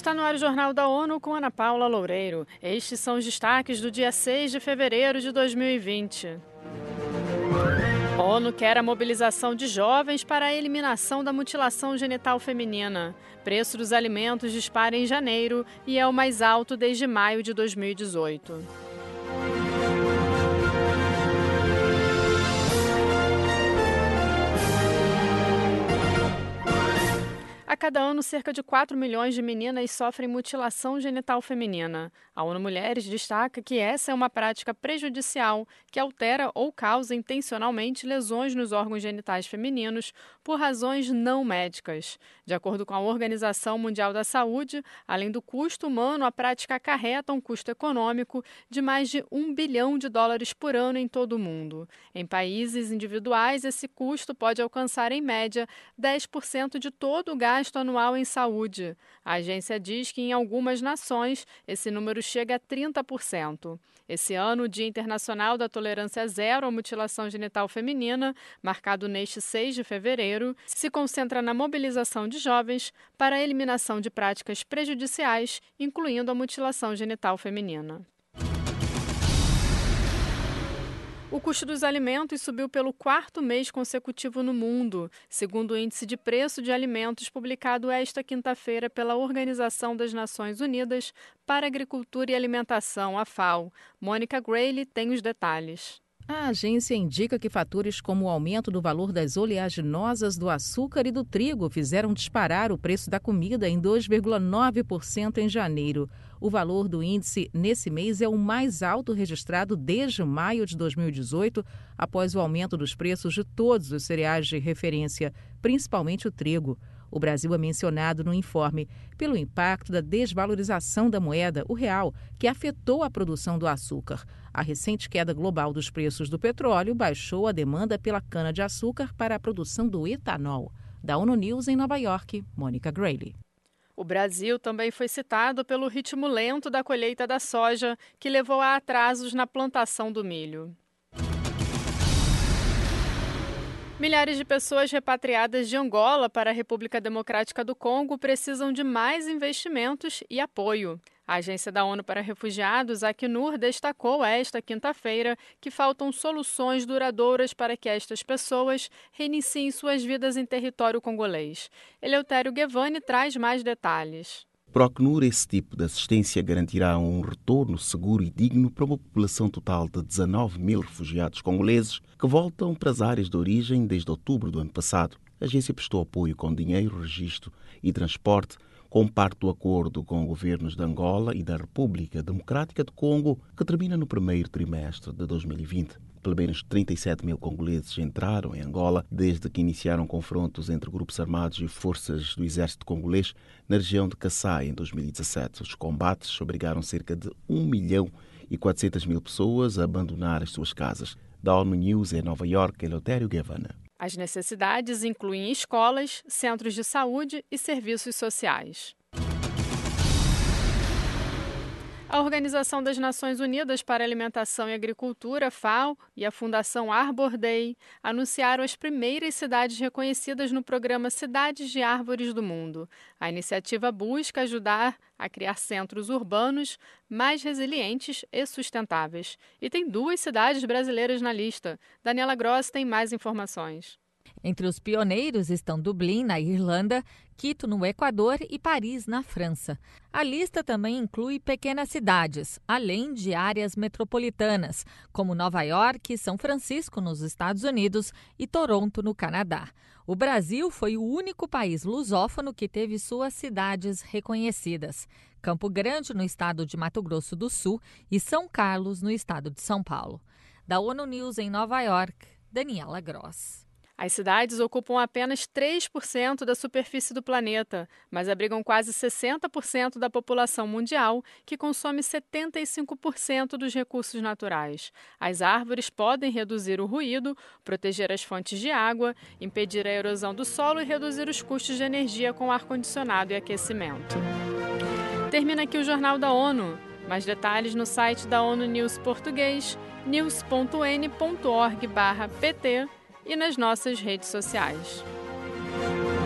Está no ar o Jornal da ONU com Ana Paula Loureiro. Estes são os destaques do dia 6 de fevereiro de 2020. A ONU quer a mobilização de jovens para a eliminação da mutilação genital feminina. Preço dos alimentos dispara em janeiro e é o mais alto desde maio de 2018. A cada ano, cerca de 4 milhões de meninas sofrem mutilação genital feminina. A ONU Mulheres destaca que essa é uma prática prejudicial que altera ou causa intencionalmente lesões nos órgãos genitais femininos por razões não médicas. De acordo com a Organização Mundial da Saúde, além do custo humano, a prática acarreta um custo econômico de mais de US$ 1 bilhão por ano em todo o mundo. Em países individuais, esse custo pode alcançar, em média, 10% de todo o gasto anual em saúde. A agência diz que em algumas nações esse número chega a 30%. Esse ano, o Dia Internacional da Tolerância Zero à Mutilação Genital Feminina, marcado neste 6 de fevereiro, se concentra na mobilização de jovens para a eliminação de práticas prejudiciais, incluindo a mutilação genital feminina. O custo dos alimentos subiu pelo quarto mês consecutivo no mundo, segundo o Índice de Preço de Alimentos publicado esta quinta-feira pela Organização das Nações Unidas para a Agricultura e Alimentação, a FAO. Mônica Grayle tem os detalhes. A agência indica que fatores como o aumento do valor das oleaginosas, do açúcar e do trigo fizeram disparar o preço da comida em 2,9% em janeiro. O valor do índice nesse mês é o mais alto registrado desde maio de 2018, após o aumento dos preços de todos os cereais de referência, principalmente o trigo. O Brasil é mencionado no informe pelo impacto da desvalorização da moeda, o real, que afetou a produção do açúcar. A recente queda global dos preços do petróleo baixou a demanda pela cana-de-açúcar para a produção do etanol. Da ONU News em Nova York, Mônica Grayle. O Brasil também foi citado pelo ritmo lento da colheita da soja, que levou a atrasos na plantação do milho. Milhares de pessoas repatriadas de Angola para a República Democrática do Congo precisam de mais investimentos e apoio. A Agência da ONU para Refugiados, Acnur, destacou esta quinta-feira que faltam soluções duradouras para que estas pessoas reiniciem suas vidas em território congolês. Eleutério Guevani traz mais detalhes. Para o Acnur, esse tipo de assistência garantirá um retorno seguro e digno para uma população total de 19 mil refugiados congoleses que voltam para as áreas de origem desde outubro do ano passado. A agência prestou apoio com dinheiro, registro e transporte, como parte do acordo com governos de Angola e da República Democrática do Congo, que termina no primeiro trimestre de 2020. Pelo menos 37 mil congoleses entraram em Angola desde que iniciaram confrontos entre grupos armados e forças do exército congolês na região de Kassai em 2017. Os combates obrigaram cerca de 1.400.000 pessoas a abandonar as suas casas. Da ONU News em Nova York, Eleutério Guevani. As necessidades incluem escolas, centros de saúde e serviços sociais. A Organização das Nações Unidas para a Alimentação e Agricultura, FAO, e a Fundação Arbor Day anunciaram as primeiras cidades reconhecidas no programa Cidades de Árvores do Mundo. A iniciativa busca ajudar a criar centros urbanos mais resilientes e sustentáveis. E tem 2 cidades brasileiras na lista. Daniela Gross tem mais informações. Entre os pioneiros estão Dublin, na Irlanda, Quito, no Equador e Paris, na França. A lista também inclui pequenas cidades, além de áreas metropolitanas, como Nova York, São Francisco, nos Estados Unidos, e Toronto, no Canadá. O Brasil foi o único país lusófono que teve suas cidades reconhecidas. Campo Grande, no estado de Mato Grosso do Sul, e São Carlos, no estado de São Paulo. Da ONU News em Nova York, Daniela Gross. As cidades ocupam apenas 3% da superfície do planeta, mas abrigam quase 60% da população mundial, que consome 75% dos recursos naturais. As árvores podem reduzir o ruído, proteger as fontes de água, impedir a erosão do solo e reduzir os custos de energia com ar-condicionado e aquecimento. Termina aqui o Jornal da ONU. Mais detalhes no site da ONU News Português, news.n.org/pt, e nas nossas redes sociais.